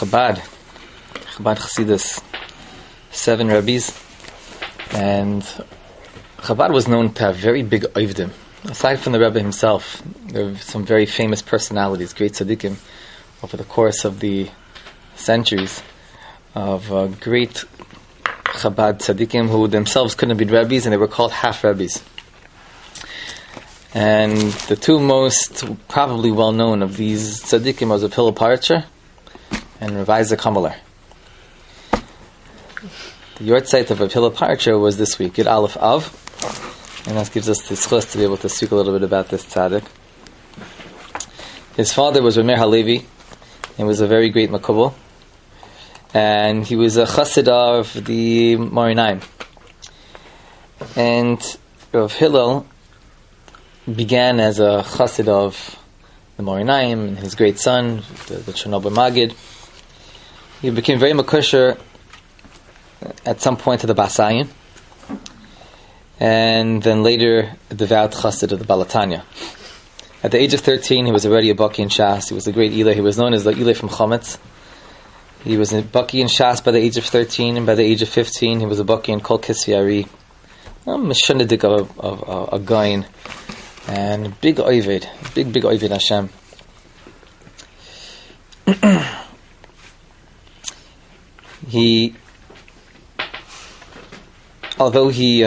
Chabad Chassidus, 7 rabbis, and Chabad was known to have very big oivdim. Aside from the Rebbe himself, there were some very famous personalities, great tzaddikim, over the course of the centuries, of great Chabad tzaddikim who themselves couldn't be rabbis, and they were called half rabbis. And the two most probably well-known of these tzaddikim was Rav Hillel Parcher and Rav Isaac Hameler. The yortzeit of Rav Hillel Parcher was this week, Yud Aleph Av, and that gives us the schus to be able to speak a little bit about this tzaddik. His father was Rav Meir Halevi, and was a very great makubal, and he was a chassid of the Morinaim. And Rav Hillel began as a chassid of the Morinaim, and his great son, the Chernobyl Magid. He became very makusher at some point to the Basayin, and then later a devout chassid of the Balatanya. At the age of 13, he was already a Baki in Shas. He was a great Ilai. He was known as the Ilai from Chometz. He was a Baki in Shas by the age of 13, and by the age of 15, he was a Baki in Kol Kisvi Ari. A Meshunadik of a Gain. And big Oived, big Oived Hashem. Although he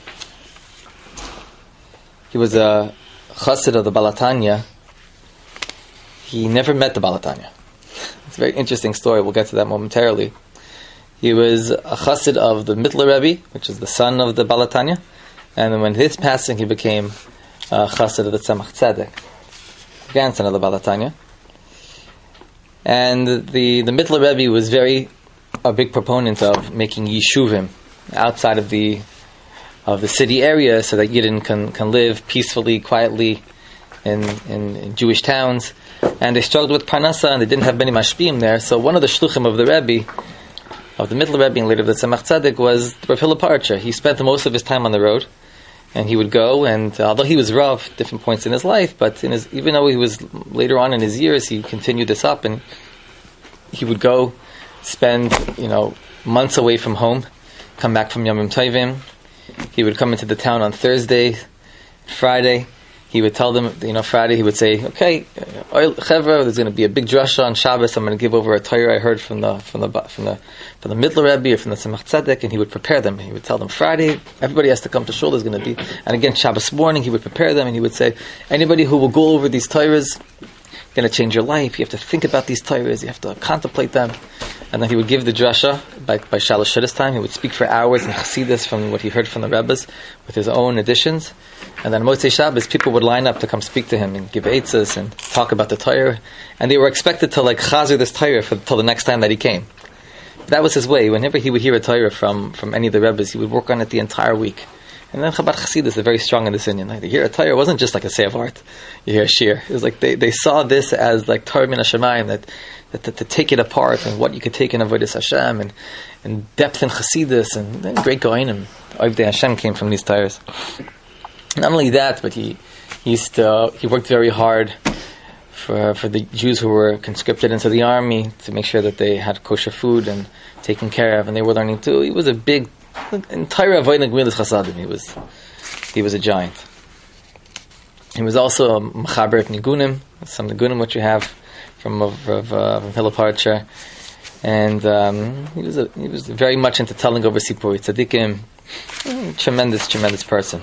was a chassid of the Balatanya, he never met the Balatanya. It's a very interesting story. We'll get to that momentarily. He was a chassid of the Mittler Rebbe, which is the son of the Balatanya, and then when his passing, he became chassid of the Tzemach Tzedek, grandson of the Balatanya. And the Mittler Rebbe was a big proponent of making yeshuvim outside of the city area, so that Yidden can live peacefully, quietly in Jewish towns. And they struggled with Parnasa, and they didn't have many mashpim there. So one of the shluchim of the Rebbe, of the Mittler Rebbe, and later of the Tzemach Tzedek, was Rav Hillel Parcher. He spent most of his time on the road, and he would go, and although he was rough different points in his life, but even though he was later on in his years, he continued this up, and he would go spend months away from home, come back from Yomim Tovim. He would come into the town on Thursday, Friday. He would tell them, Friday he would say, "Okay, Chevra, there's going to be a big drasha on Shabbos. I'm going to give over a Torah I heard from the Mittler Rebbe or from the Tzemach Tzedek," and he would prepare them. He would tell them, Friday, everybody has to come to shul. There's going to be, and again Shabbos morning he would prepare them, and he would say, anybody who will go over these Torahs, going to change your life. You have to think about these Torahs. You have to contemplate them. And then he would give the drasha by Shalosh Shidduch time. He would speak for hours in Chassidus from what he heard from the Rebbes with his own additions. And then Motzei Shabbos, people would line up to come speak to him and give eitzes and talk about the Torah. And they were expected to chazer this Torah till the next time that he came. That was his way. Whenever he would hear a Torah from any of the Rebbes, he would work on it the entire week. And then Chabad Chassidus are very strong in this Indian. Like, to hear a Torah wasn't just like a Seif Art. You hear a Shir. It was like they saw this as like Torah min Hashemayim, that to take it apart and what you could take in Avodas Hashem and depth in Chassidus and great Goinim. Ovdei Hashem came from these Torahs. Not only that, but he worked very hard for the Jews who were conscripted into the army to make sure that they had kosher food and taken care of, and they were learning too. He was a big entire avodah gemilas chasadim. He was a giant. He was also a mechaber of nigunim, some nigunim which you have from Hillel Parcher, and he was very much into telling over sipuri tzaddikim. Tremendous person.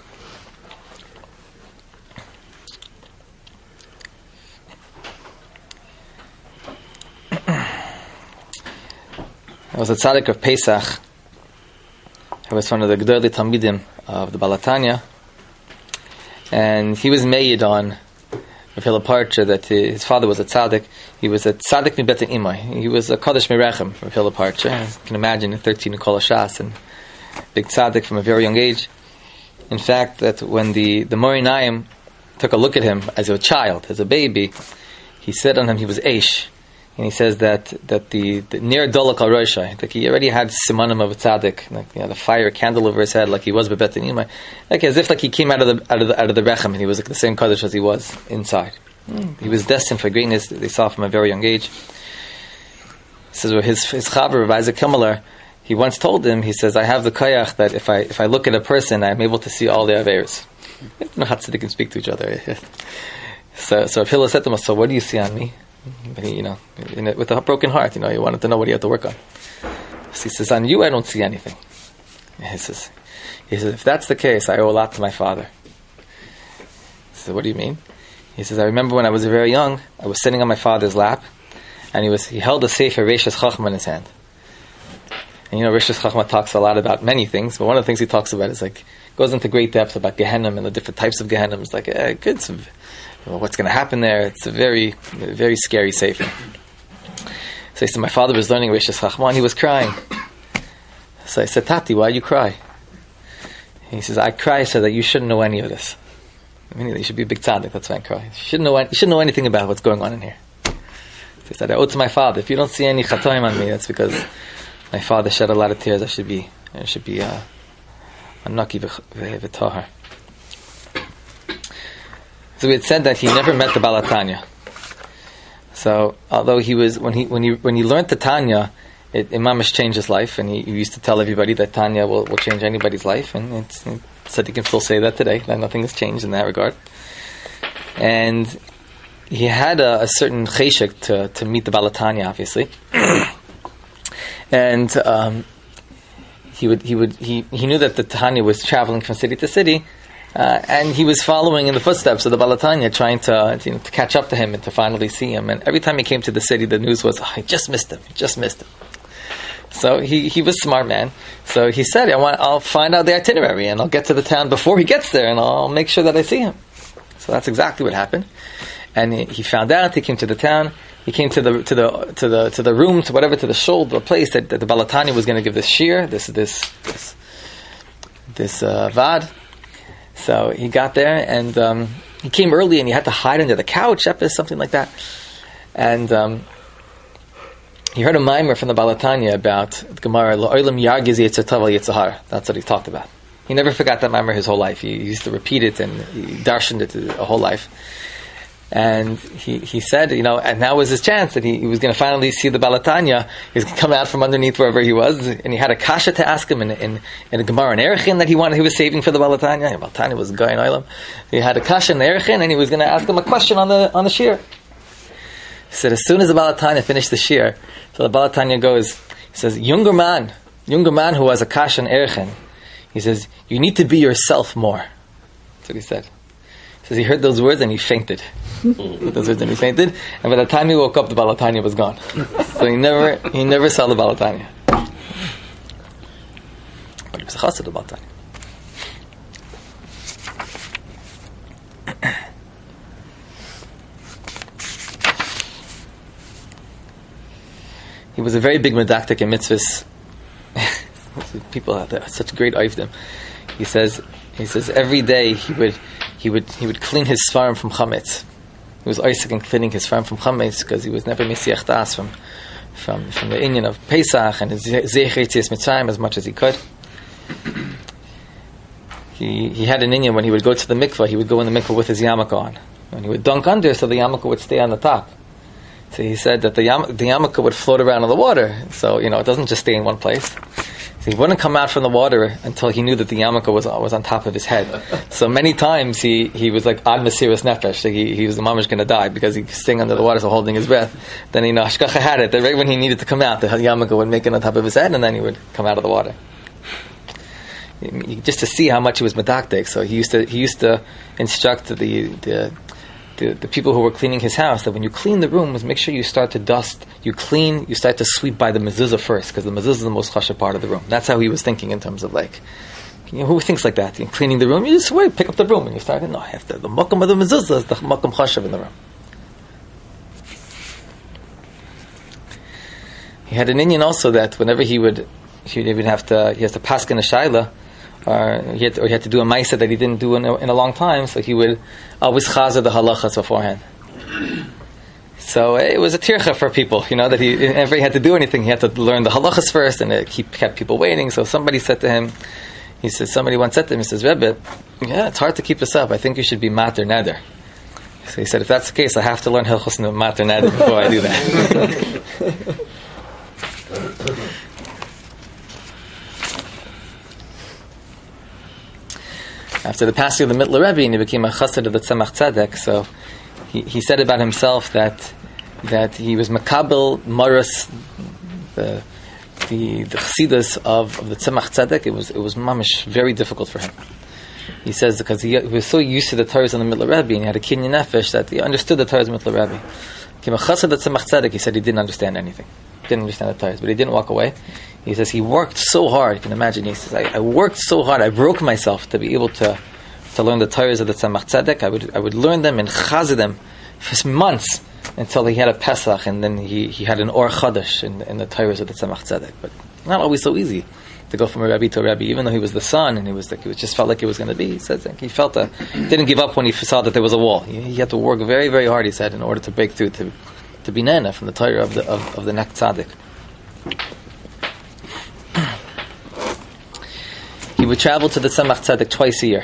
I was a tzaddik of Pesach. He was one of the Gdolei Talmidim of the Balatanya, and he was made on Rav Hillel Parcher that his father was a tzaddik. He was a tzaddik mi beten imay. He was a Kodesh Merechem, Rav Hillel Parcher. You can imagine, 13 in Kol HaShas, and big tzaddik from a very young age. In fact, that when the Morinaim took a look at him as a child, as a baby, he said on him he was Eish. And he says that the near Dolak al Roshai, that he already had simanim of a tzaddik, like the fire candle over his head, like he was bebetin imay, like as if like he came out of the rechem, and he was like the same kaddish as he was inside. He was destined for greatness. They saw from a very young age. He says, well, his chaver, Rabbi Isaac Kimmeler, he once told him, he says, I have the koyach that if I look at a person, I'm able to see all their averos. No Hatzadik can speak to each other. So Hillel said to him, so what do you see on me? But he, with a broken heart, he wanted to know what he had to work on. So he says, on you I don't see anything. He says, if that's the case, I owe a lot to my father. He said, what do you mean? He says, I remember when I was very young, I was sitting on my father's lap, and he held a sefer Rishas Chachma in his hand. And Rishas Chachma talks a lot about many things, but one of the things he talks about is goes into great depth about Gehenna and the different types of Gehenna. It's what's going to happen there. It's a very, very scary sefer. So he said, my father was learning Rishas Chachma and he was crying. So I said, Tati, why you cry? He says, I cry so that you shouldn't know any of this. Meaning that you should be a big tzaddik, that's why I cry. You shouldn't know anything about what's going on in here. So he said, I owe to my father. If you don't see any chatoim on me, that's because my father shed a lot of tears. I should be anaki v'tohar. So we had said that he never met the Baal HaTanya. So although when he learned the Tanya, it mamish changed his life, and he used to tell everybody that Tanya will change anybody's life, and said he can still say that today, that nothing has changed in that regard. And he had a certain cheshek to meet the Baal HaTanya, obviously. And he knew that the Tanya was traveling from city to city, and he was following in the footsteps of the Baal HaTanya, trying to catch up to him and to finally see him. And every time he came to the city, the news was, I just missed him. So he was a smart man. So he said, I'll find out the itinerary and I'll get to the town before he gets there and I'll make sure that I see him. So that's exactly what happened. And he found out. He came to the town. He came to the room, to whatever, to the shul, the place that the Baal HaTanya was going to give this shir, this vad. So he got there and he came early and he had to hide under the couch, something like that. And he heard a mimer from the Baal HaTanya about the Gemara, L'olam yargiz yetzer tov al yetzer hara. That's what he talked about. He never forgot that mimer his whole life. He used to repeat it and he darshaned it a whole life. And he said, and now was his chance that he was going to finally see the Baal HaTanya. He was going to come out from underneath wherever he was, and he had a kasha to ask him in a Gemara in Erechin that he was saving for the Baal HaTanya. Baal HaTanya was a guy in Olam. He had a kasha in Erechin, and he was going to ask him a question on the shir. He said, as soon as the Baal HaTanya finished the shir, so the Baal HaTanya goes, he says, younger man who has a kasha in Erechin, he says, you need to be yourself more. That's what he said. He says he heard those words and he fainted. And by the time he woke up, the Baal HaTanya was gone. So he never saw the Baal HaTanya. But he was a chassid of the Baal HaTanya. He was a very big medaktik in mitzvahs. People out there, such great oivdim. He says every day he would clean his farm from chametz. He was Isaac in cleaning his farm from chametz because he was never misiach das from the inyan of Pesach and his zeich yetzias Mitzrayim as much as he could. He had an inyan when he would go to the mikvah. He would go in the mikvah with his yarmulke on, and he would dunk under so the yarmulke would stay on the top. So he said that the yarmulke would float around in the water, so it doesn't just stay in one place. So he wouldn't come out from the water until he knew that the yarmulke was on top of his head. So many times he was like ad mesiras nefesh, like he was the mamish going to die because he was staying under the water, so holding his breath. Then Hashgacha had it that right when he needed to come out, the yarmulke would make it on top of his head, and then he would come out of the water. Just to see how much he was medaktik. So he used to instruct the people who were cleaning his house that when you clean the rooms, make sure you start to dust. You start to sweep by the mezuzah first, because the mezuzah is the most chashuv part of the room. That's how he was thinking in terms of who thinks like that? Cleaning the room, you just pick up the broom and you start. No, the makam of the mezuzah is the makam chashuv in the room. He had an inyan also that whenever he has to paskin a shaila, or he had to do a ma'isa that he didn't do in a long time, so he would always chazer the halachas beforehand. So it was a tircha for people, that whenever he had to do anything, he had to learn the halachas first, and it kept people waiting. So somebody once said to him, he says, Rebbe, it's hard to keep this up. I think you should be mater neder. So he said, if that's the case, I have to learn hilchos mater neder before I do that. after the passing of the Mittler Rebbe, and he became a chassid of the Tzemach Tzedek. So he said about himself that he was makabel maras, the chassidus of the Tzemach Tzedek. It was mamish very difficult for him. He says because he was so used to the Torahs of the Mittler Rebbe, and he had a kinyan nefesh that he understood the Torahs of the Mittler Rebbe. Became a chassid of the Tzemach Tzedek. He said he didn't understand anything. Didn't understand the Torahs, but he didn't walk away. He says he worked so hard. You can imagine. He says I worked so hard. I broke myself to be able to learn the Torahs of the Tzemach Tzedek. I would learn them and chazid them for months until he had a Pesach, and then he had an Or Chadash in the Torahs of the Tzemach Tzedek. But not always so easy to go from a Rebbe to a Rebbe, even though he was the son and he just felt like it was going to be. He says he felt didn't give up when he saw that there was a wall. He had to work very, very hard. He said in order to break through to be nana from the Torah of the next tzaddik. He would travel to the Tzemach Tzedek twice a year.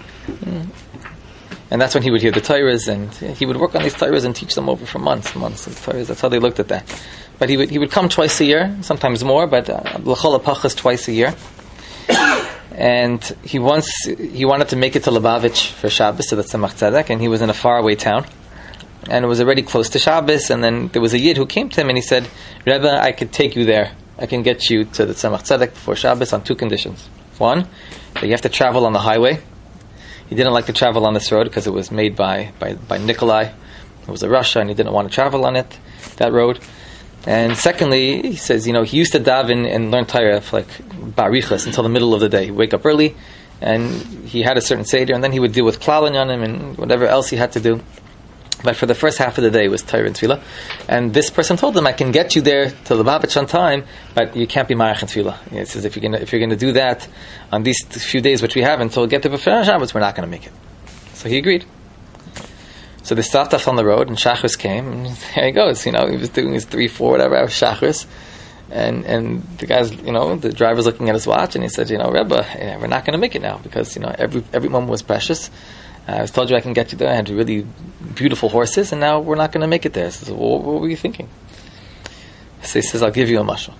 And that's when he would hear the Torahs, and he would work on these Torahs and teach them over for months. The Torahs, that's how they looked at that. But he would come twice a year, sometimes more, but l'chol hapachas twice a year. And he wanted to make it to Lubavitch for Shabbos, to the Tzemach Tzedek, and he was in a faraway town. And it was already close to Shabbos, and then there was a Yid who came to him and he said, Rebbe, I could take you there. I can get you to the Tzemach Tzedek before Shabbos on two conditions. One, that you have to travel on the highway. He didn't like to travel on this road because it was made by Nikolai. It was a Russia, and he didn't want to travel on it, that road. And secondly, he says, he used to daven and learn Torah for like barichas until the middle of the day. He'd wake up early, and he had a certain seder, and then he would deal with klal on him and whatever else he had to do. But for the first half of the day, it was Torah and Tefillah. And this person told him, I can get you there to Lubavitch on time, but you can't be Marach and Tefillah. He says, if you're going to do that on these few days, which we have until we get to B'far Shabbos, we're not going to make it. So he agreed. So they stopped us on the road, and Shachris came, and there he goes. He was doing his 3-4 whatever hours Shachris. And the guys, the driver's looking at his watch, and he said, Rebbe, we're not going to make it now, because, every moment was precious. I told you I can get you there. I had really beautiful horses, and now we're not going to make it there. I said, what were you thinking? So he says, I'll give you a mashal.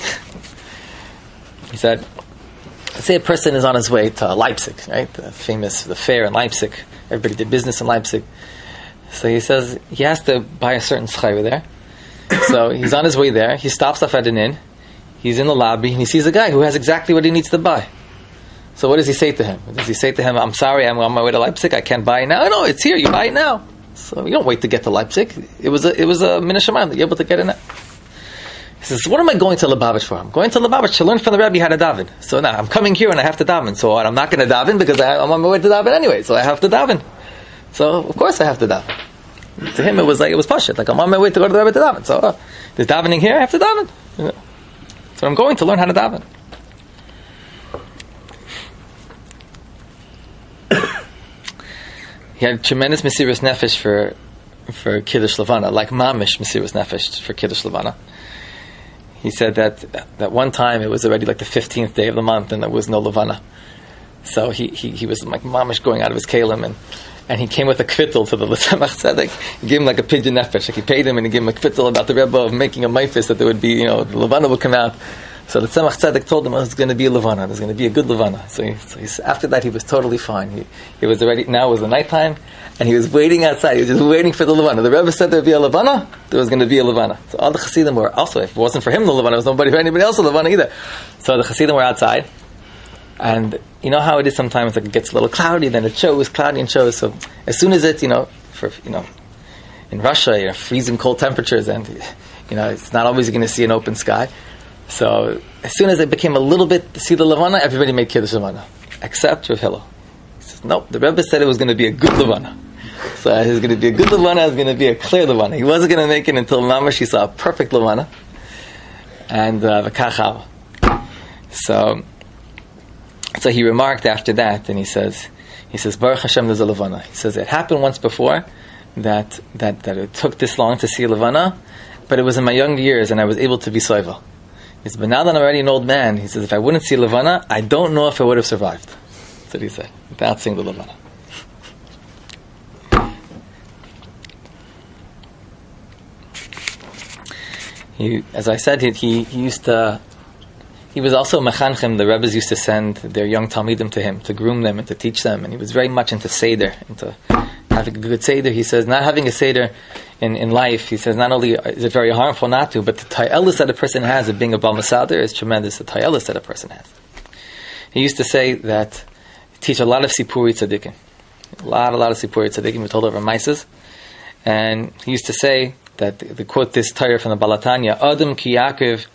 He said, let's say a person is on his way to Leipzig, right? The fair in Leipzig. Everybody did business in Leipzig. So he says he has to buy a certain schayra there. So he's on his way there. He stops off at an inn. He's in the lobby, and he sees a guy who has exactly what he needs to buy. So what does he say to him? Does he say to him, I'm sorry, I'm on my way to Leipzig, I can't buy it now? No, it's here, you buy it now. So you don't wait to get to Leipzig. It was a min hashamayim that you're able to get it now. He says, what am I going to Lubavitch for? I'm going to Lubavitch to learn from the Rebbe how to daven. So now I'm coming here and I have to daven. So what, I'm not going to daven because I'm on my way to daven anyway, so I have to daven. So of course I have to daven. To him it was pashut, like I'm on my way to go to the Rebbe to daven. So there's davening here, I have to daven. So I'm going to learn how to daven. He had tremendous Mesiras Nefesh for Kiddush Levana, like Mamish Mesiras Nefesh for Kiddush Levana. He said that one time it was already like the 15th day of the month and there was no Levana. So he was like Mamish going out of his kalim, and he came with a kvittel to the Tzemach Tzedek. He gave him like a pidyon nefesh. Like he paid him and he gave him a kvittel about the Rebbe of making a maifis that there would be, the Levana would come out. So the Tzemach Tzedek told him, it's going to be a Levana. There's going to be a good Levana. So after that, he was totally fine. He was already, now it was the nighttime, and he was waiting outside. He was just waiting for the Levana. The Rebbe said there would be a Levana, there was going to be a Levana. So all the Chassidim were also, if it wasn't for him, the Levana, there was nobody for anybody else, the Levana either. So the Chassidim were outside, and you know how it is sometimes, like it gets a little cloudy, then it shows, cloudy and shows. So as soon as it, in Russia, freezing cold temperatures, and, it's not always going to see an open sky. So as soon as it became a little bit to see the Levana, everybody made Kiddush Levana, except Rav Hillel. He says, nope, the Rebbe said it was going to be a good Levana. So it was going to be a good Levana, it was going to be a clear Levana. He wasn't going to make it until Mamash he saw a perfect Levana. And V'kach. So he remarked after that, and he says, Baruch Hashem, there's a Levana. He says, it happened once before that it took this long to see a Levana, but it was in my young years, and I was able to be soivel. He says, but now that I'm already an old man, he says, if I wouldn't see Levana, I don't know if I would have survived. That's what he said, without seeing the Levana. As I said, he used to he was also mechanchem. The Rebbes used to send their young talmidim to him to groom them and to teach them, and he was very much into seder, into having a good seder. He says not having a seder in life, he says not only is it very harmful not to, but the ta'ilis that a person has of being a Bal Masader is tremendous. The ta'ilis that a person has. He used to say that teach a lot of Sipuri Tzadikim. A lot of Sipuri Tzadikim. We told over Mises. And he used to say that, the quote this Torah from the Balatanya, Adam ki Yaakov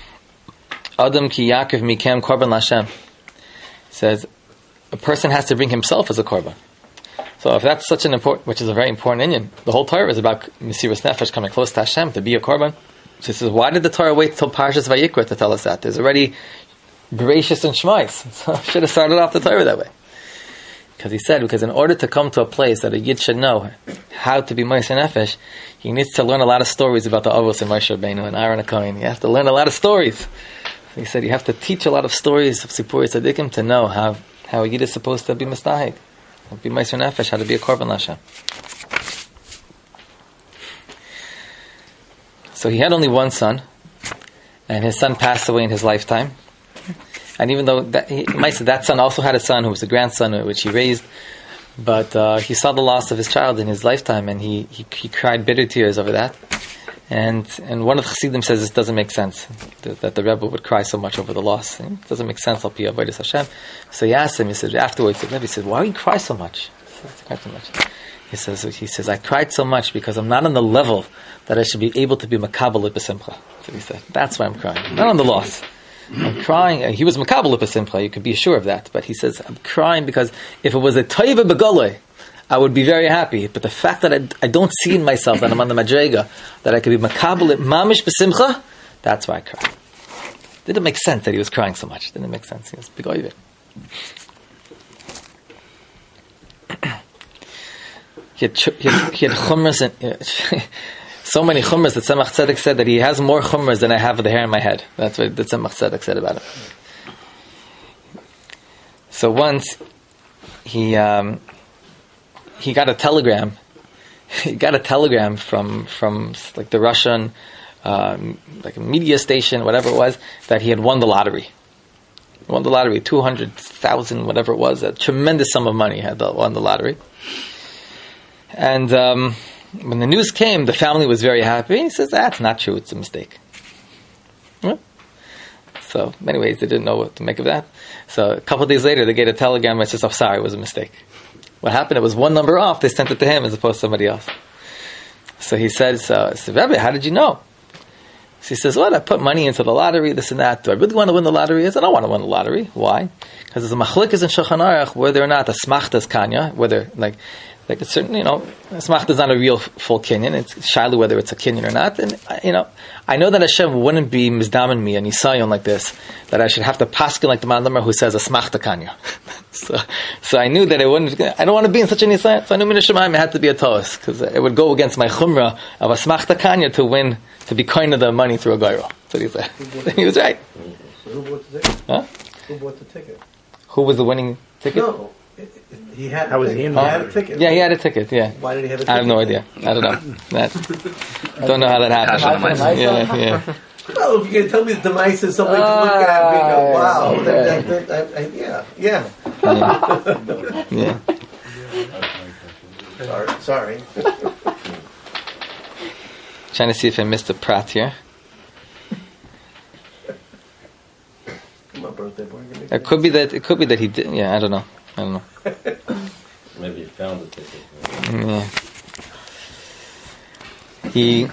mikem korban Lashem. Says, a person has to bring himself as a korban. So if that's such an important, which is a very important inyan, the whole Torah is about Mesiras Nefesh, coming close to Hashem, to be a korban. So he says, why did the Torah wait till Parshas Vayikra to tell us that? There's already Bereshis and Shmais. So I should have started off the Torah that way. Because in order to come to a place that a Yid should know how to be Moshe Nefesh, he needs to learn a lot of stories about the Avos and Moshe Rabbeinu and Aaron HaKohen. You have to learn a lot of stories. So he said you have to teach a lot of stories of Sipurei Tzadikim to know how a Yid is supposed to be Mistahig, be Moshe Nefesh, how to be a Korban Lashem. So he had only one son, and his son passed away in his lifetime. And even though that son also had a son who was a grandson, which he raised, but he saw the loss of his child in his lifetime, and he cried bitter tears over that. And one of the Chassidim says this doesn't make sense, that the Rebbe would cry so much over the loss. It doesn't make sense, Al Pi Avodas Hashem. So he asked him, he said, afterwards, he said, why do you cry so much? He says, I cried so much because I'm not on the level that I should be able to be makabel b'simcha. So he said, that's why I'm crying. Not on the loss. I'm crying. He was makabel b'simcha, you could be sure of that. But he says, I'm crying because if it was a toiva b'goloi, I would be very happy. But the fact that I don't see in myself that I'm on the madrega, that I could be makabel mamish b'simcha, that's why I cry. Didn't make sense that he was crying so much. Didn't make sense. He was big oivet. He had chumras and so many chumras that Tzemach Tzedek said that he has more chumras than I have of the hair in my head. That's what the Tzemach Tzedek said about him. So once he got a telegram. He got a telegram from like the Russian like a media station, whatever it was, that he had won the lottery. He won the lottery, 200,000, whatever it was, a tremendous sum of money. He had won the lottery. And when the news came, the family was very happy. He says, that's not true, it's a mistake. Yeah. So, anyways, they didn't know what to make of that. So, a couple of days later, they get a telegram that says, oh, sorry, it was a mistake. What happened? It was one number off. They sent it to him as opposed to somebody else. So he said, Rebbe, how did you know? So he says, well, I put money into the lottery, this and that. Do I really want to win the lottery? I said, I don't want to win the lottery. Why? Because there's a machlokes in Shulchan Aruch whether or not a smachta is kanya, whether, like it's certain, smachta is not a real full kinyan. It's shilu whether it's a kinyan or not. And, I know that Hashem wouldn't be mizdamen me, a nisayon like this, that I should have to paskin like the Mandamer who says a smachta kanya. So I knew that I don't want to be in such a nisayon. So I knew min Shemaim it had to be a toas, because it would go against my chumrah of a smachta kanya to win, to be kind of the money through a gyro. That's what he said. He was right. So who bought the ticket? Huh? Who bought the ticket? Who was the winning ticket? No. He had How was he in the had a ticket. Yeah, he had a ticket, yeah. Why did he have a ticket? I have no idea. I don't know. Don't know how that happened. Yeah. Well, if you can tell me the demise is something to look at and go, wow. Yeah. Sorry. Trying to see if I missed a prat here. My birthday boy. It could be that he did. Yeah, I don't know. Maybe he found the ticket. Yeah. He.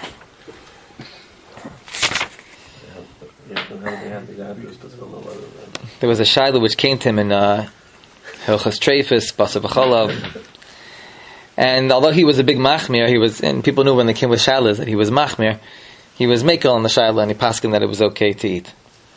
There was a shayla which came to him in Hilchas Treifus, Basar V'cholav, and although he was a big machmir, and people knew when they came with shaylas that he was machmir. He was mekel on the shayla, and he paskin that it was okay to eat.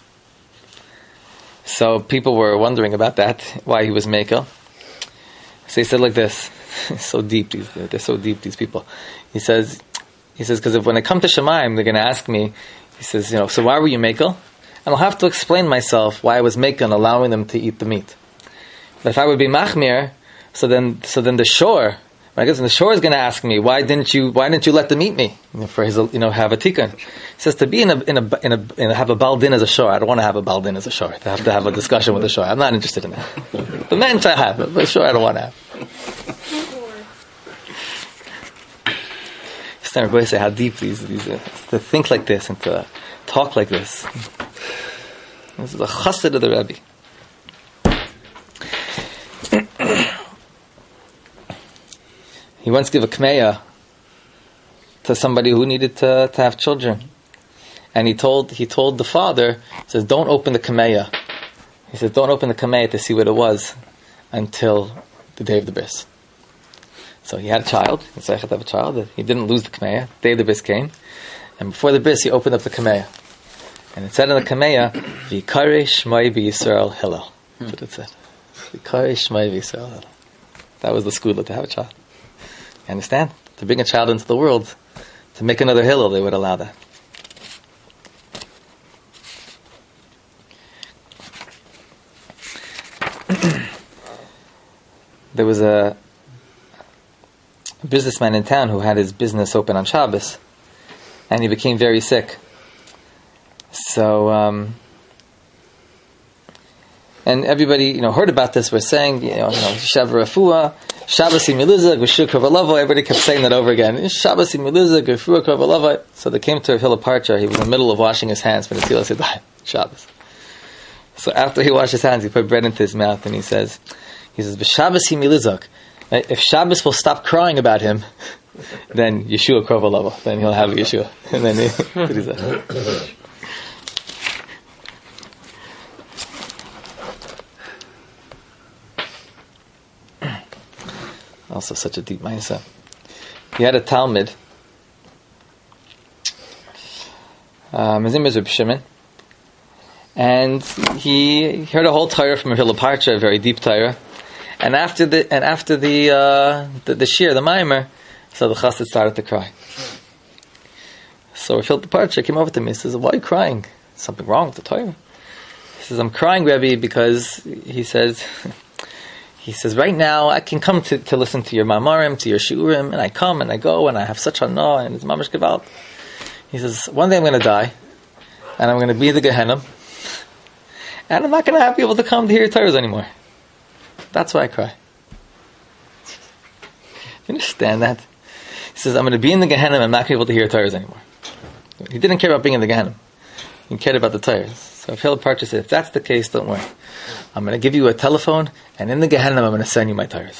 So people were wondering about that, why he was mekel. So he said like this, so deep, they're so deep, these people. He says, because if when I come to Shemaim, they're going to ask me, he says, so why were you mekel? And I'll have to explain myself why I was mekel and allowing them to eat the meat. But if I would be machmir, so then the shore I guess the shore is going to ask me, why didn't you let them eat me? For his, have a tikkun. He says to be have a baldin as a shore. I don't want to have a baldin as a shore. To have a discussion with the shore. I'm not interested in that. The men I have, but the shore I don't want to have. Just everybody say how deep these to think like this and to talk like this. This is a chassid of the Rebbe. He once gave a kmeya to somebody who needed to have children. And he told the father, he says, don't open the kmeya. He says, don't open the kmeya to see what it was until the day of the bris. So he had a child, he said, have a child. He didn't lose the kmeya. The day of the bris came. And before the bris, he opened up the kmeya. And it said in the kmeya, V'karei shmai b'Yisrael Hillel. That's what it said. V'karei shmai b'Yisrael Hillel. That was the skula to have a child. You understand? To bring a child into the world, to make another Hillel, they would allow that. There was a businessman in town who had his business open on Shabbos, and he became very sick. So, and everybody, heard about this. We're saying, Shav Rafua, Shabbos Milizah, Geshur Kavalava. Everybody kept saying that over again. Shabbos Milizah, Geshur Kavalava. So they came to Rav Hillel Parcher. He was in the middle of washing his hands for the Tzilas Yadayim, Shabbos. So after he washed his hands, he put bread into his mouth and he says, B'Shabbos Milizah. If Shabbos will stop crying about him, then Yeshua Kavalava. Then he'll have Yeshua. And then he said. Also such a deep mindset. He had a Talmud. His name is Reb Shimon. And he heard a whole Torah from Rav Hillel Parcher, a very deep Torah. And after the shir, the mimer, so the chassid started to cry. So Rav Hillel Parcher came over to me and says, why are you crying? Something wrong with the Torah? He says, I'm crying, Rebbe, because he says, right now I can come to listen to your mamarim, to your shiurim, and I come and I go and I have such hana and it's mamash gewalt. He says, one day I'm going to die and I'm going to be the Gehenna and I'm not going to have people to come to hear Torahs anymore. That's why I cry. You understand that? He says, I'm going to be in the Gehenna and I'm not going to be able to hear Torahs anymore. He didn't care about being in the Gehenna. He cared about the Torahs. So Rav Hillel Parcher said, if that's the case, don't worry. I'm going to give you a telephone, and in the Gehenna, I'm going to send you my Torahs.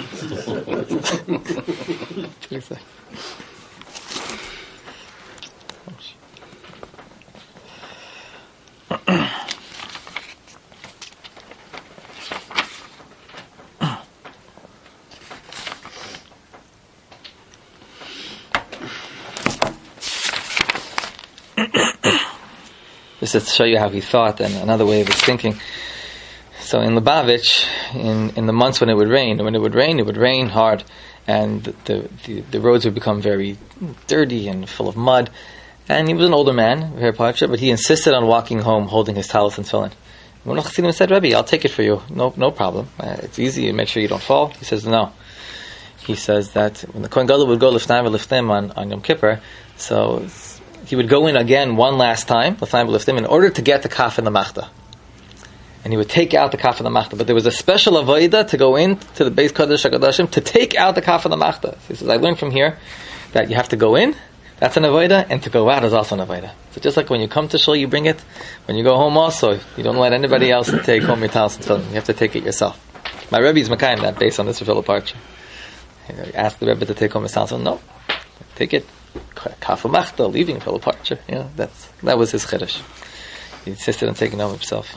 Just to show you how he thought and another way of his thinking. So in Lubavitch, in the months when it would rain hard, and the roads would become very dirty and full of mud. And he was an older man, very Parcher, but he insisted on walking home holding his talis and tefillin. When Chassidim said, Rebbe, I'll take it for you. No problem. It's easy. Make sure you don't fall. He says, no. He says that when the Kohen Gadol would go liftim on Yom Kippur, so he would go in again one last time, in order to get the kaf and the machta. And he would take out the kaf and the machta. But there was a special avodah to go in to the Beis Kodesh HaKadoshim to take out the kaf and the machta. So he says, I learned from here that you have to go in, that's an avodah, and to go out is also an avodah. So just like when you come to shul, you bring it. When you go home also, you don't let anybody else take home your talis and tefillin. You have to take it yourself. My Rebbe is Makayim that based on this Rav Hillel Parcher. He asked the Rebbe to take home his talis. No, take it. Kaf and machta, leaving Rav Hillel Parcher. That was his chiddush. He insisted on taking it home himself.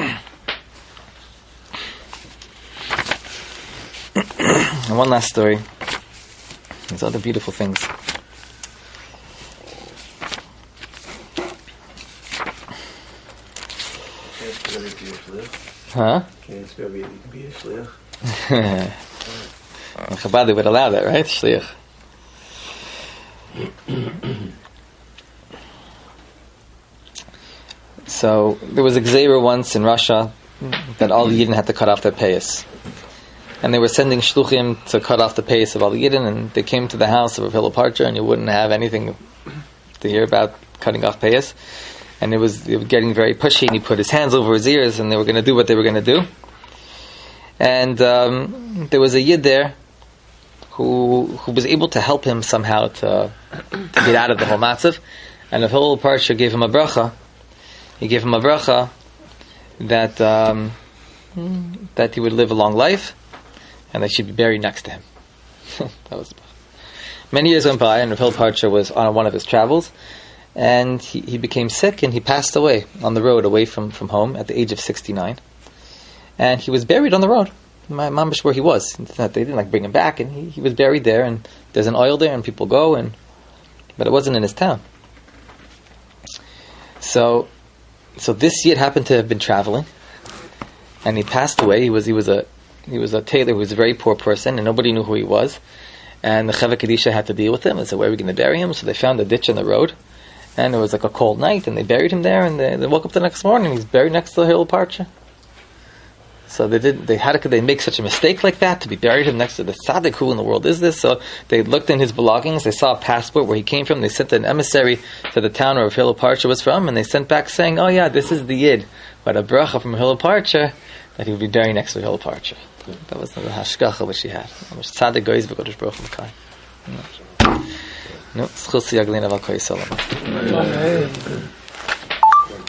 And one last story. These other beautiful things. Huh? Can't spell me, you can be a shliach. Chabad, they would allow that, right? Shliach. So, there was a gzeira once in Russia that all the Yidden had to cut off their payas. and they were sending shluchim to cut off the pace of all the Yidden, and they came to the house of Rav Hillel Parcher, and you wouldn't have anything to hear about cutting off pace. And they were getting very pushy, and he put his hands over his ears, and they were going to do what they were going to do. And there was a Yid there who was able to help him somehow to get out of the whole matzav. And Rav Hillel Parcher gave him a bracha. He gave him a bracha that he would live a long life, and that she'd be buried next to him. That was many years went by, and Rav Hillel Parcher was on one of his travels, and he became sick, and he passed away on the road away from home at the age of 69. And he was buried on the road. My mamish where he was. They didn't bring him back, and he was buried there, and there's an oil there, and people go, but it wasn't in his town. So this Yid happened to have been traveling, and he passed away. He was a tailor who was a very poor person, and nobody knew who he was. And the Chevek Kedisha had to deal with him and said, where are we going to bury him? So they found a ditch in the road, and it was like a cold night, and they buried him there, and they woke up the next morning, he's buried next to the Hillel Parcher. So how could they make such a mistake like that, to be buried him next to the tzaddik? Who in the world is this? So they looked in his belongings, they saw a passport where he came from, they sent an emissary to the town where Hillel Parcher was from, and they sent back saying, oh yeah, this is the Yid, but a bracha from Hillel Parcher, that he would be buried next to Hillel Parcher. That was the hashgacha which he had. Tzaddik goes v'kodesh baruch hu m'kai. No, schus yaglina v'al koi salam.